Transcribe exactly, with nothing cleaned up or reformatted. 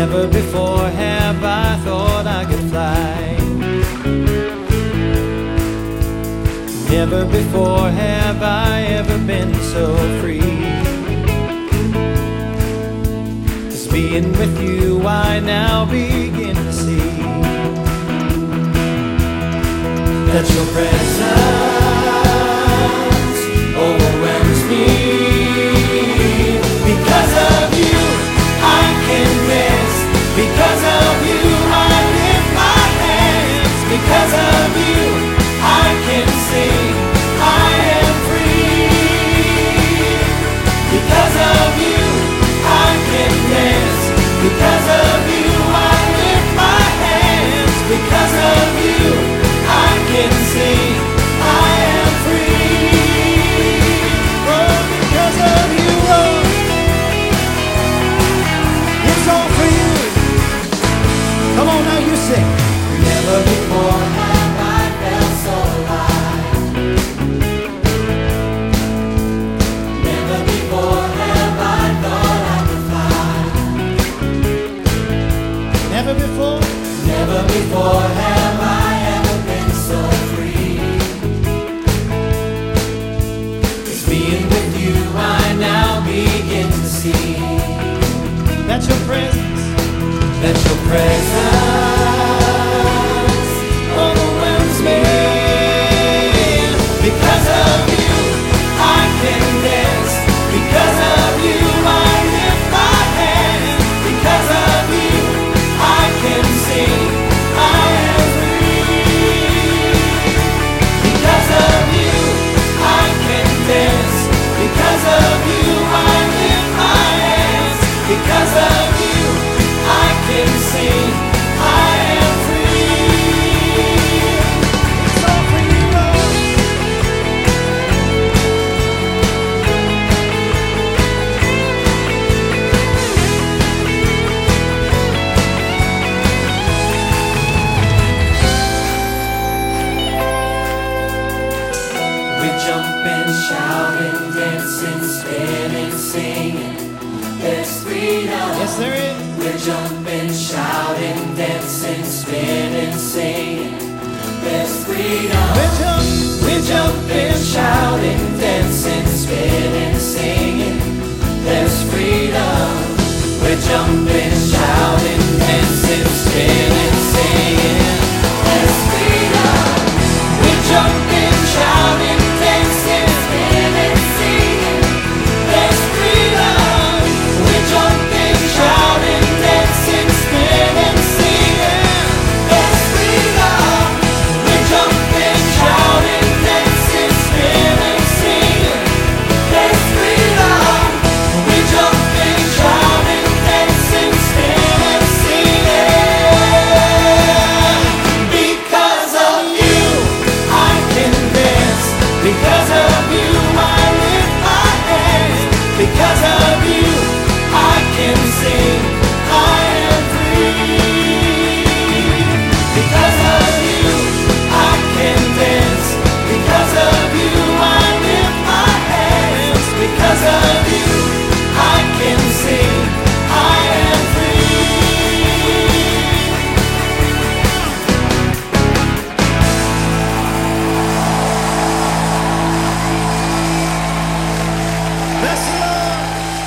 Never before have I thought I could fly. Never before have I ever been so free. 'Cause being with you I now begin to see that your presence overwhelms me. Because of you I can rest. Because of you I lift my hands. Because of you I can sing, I am free. Because of you I can dance. Because of you I lift my hands. Because of you I can sing, I am free. Oh, because of you, oh, it's all for you. Come on now, you sing. Never before have I felt so alive. Never before have I thought I could fly. Never before, never before have I ever been so free. 'Cause being with you I now begin to see that your presence, that your presence